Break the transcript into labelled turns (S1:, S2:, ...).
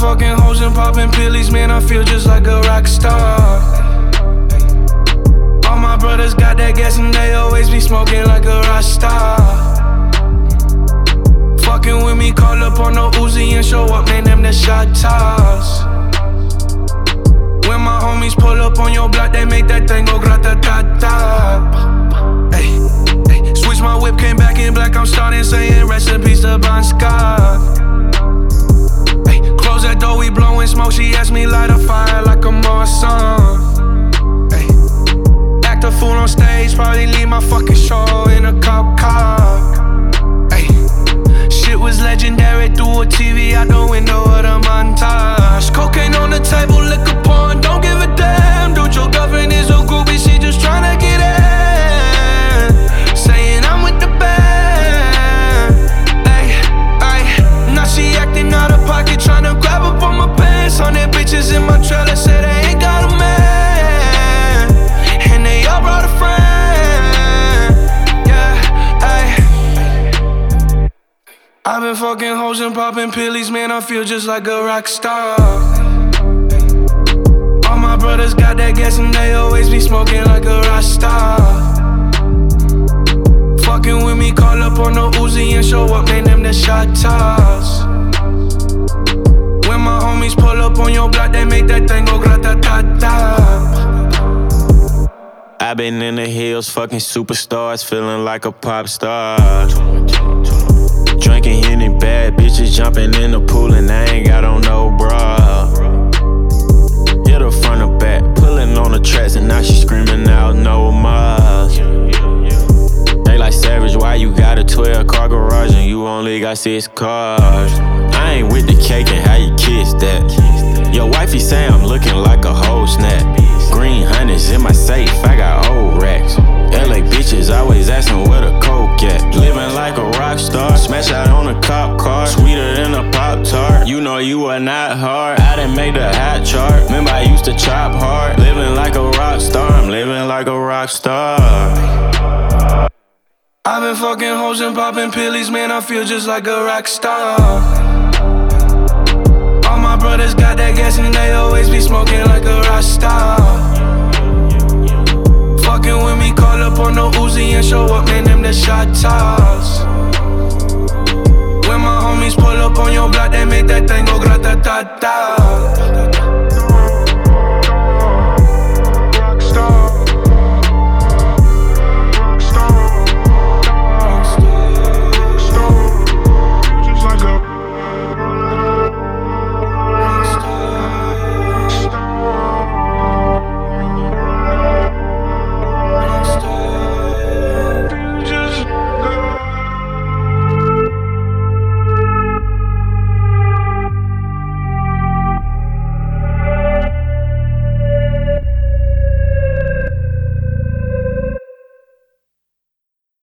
S1: fucking hoes and popping pillies, man, I feel just like a rock star. All my brothers got that gas and they always be smoking like a rock star. Fucking with me, call up on the Uzi and show up, man, them the shot toss. When my homies pull up on your block, they make that thing go grata-ta-ta. Ay, ay. Switch my whip, came back in black, I'm starting saying rest in peace to Bon Scott. Ay, close that door, we blowing smoke, she asked me light a fire like a Marsan. Ay, act a fool on stage, probably leave my fucking show in a cop car. Ay, shit was legendary through a TV out the window of the montage. Cocaine on the table, liquor porn, don't give a damn. Dude, your girlfriend is a groupie, she just tryna get in. Saying I'm with the band. Ay, ay. Now she acting out of pocket, tryna grab up on my pants. 100 bitches in my trailer, say they ain't got a man. And they all brought a friend. Yeah, ay. I've been fucking hoes and popping pillies, man, I feel just like a rock star. All my brothers got that gas and they always be smoking like a rock star. Fucking with me, call up on the Uzi and show up, man, them the shot toss. When my homies pull up on your block, they make that thing go grata-ta-ta.
S2: I been in the hills, fucking superstars, feeling like a pop star. Drinking Henny, bad bitches jumping in the pool and I ain't got on no bra. Hit her front or back, pulling on the tracks and now she screaming out no more. They like Savage, why you got a 12-car garage and you only got 6 cars? I ain't with the cake and how you kiss that. Your wifey say I'm looking like a whole snap. Green hundreds in my safe, I got old racks. LA bitches always asking where the coke at. Living like a rock star, smash out on a cop car. Sweeter than a Pop-Tart, you know you are not hard. I didn't make the hot chart, remember I used to chop hard. Living like a rock star, I'm living like a rock star.
S1: I've been fucking hoes and popping pillies, man, I feel just like a rock star. All my brothers got that gas and they always be smoking like a rock star. Fucking with me, call up on the Uzi and show up, man, them the shot toss. When my homies pull up on your block, they make that thing go grata-ta-ta.